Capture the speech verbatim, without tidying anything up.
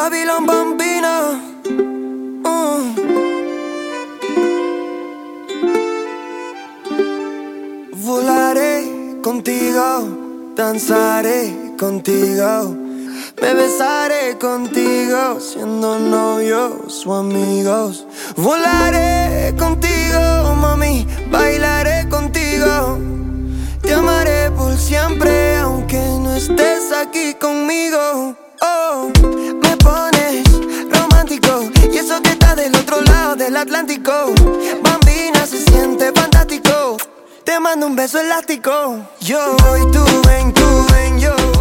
Babylon Bambina. uh. Volaré contigo, danzaré contigo, me besaré contigo, siendo novios o amigos. Volaré contigo, mami, bailaré contigo. Te amaré por siempre, aunque no estés aquí conmigo. Oh, me pones romántico, y eso que está del otro lado del Atlántico. Bambina, se siente fantástico. Te mando un beso elástico. Yo voy, tú ven, tú ven, yo